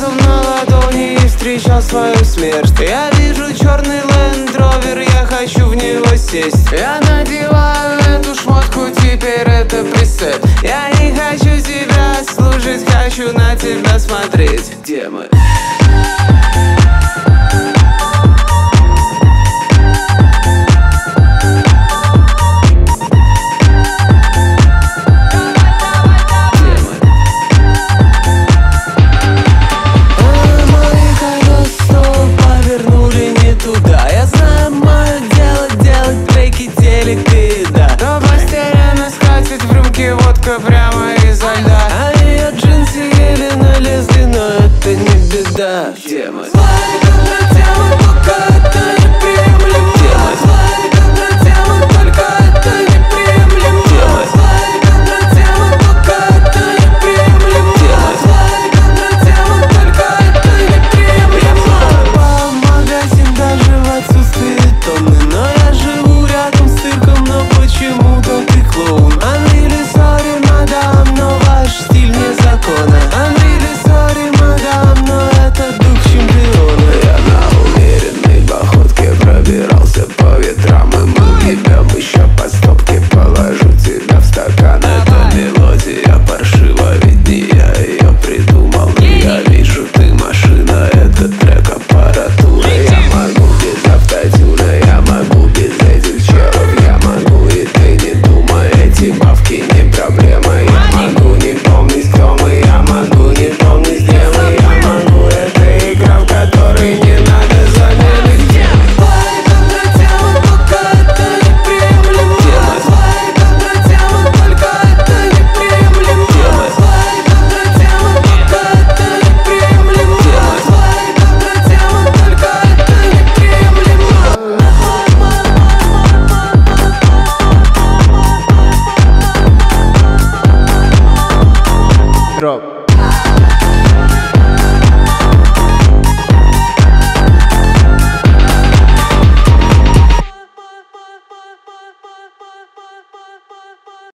браслетом на ладони и встречал свою смерть. Я вижу черный Land Rover, я хочу в него сесть. Я надеваю эту шмотку, теперь это пресет. Я не хочу тебя слушать, хочу на тебя смотреть. Где мы?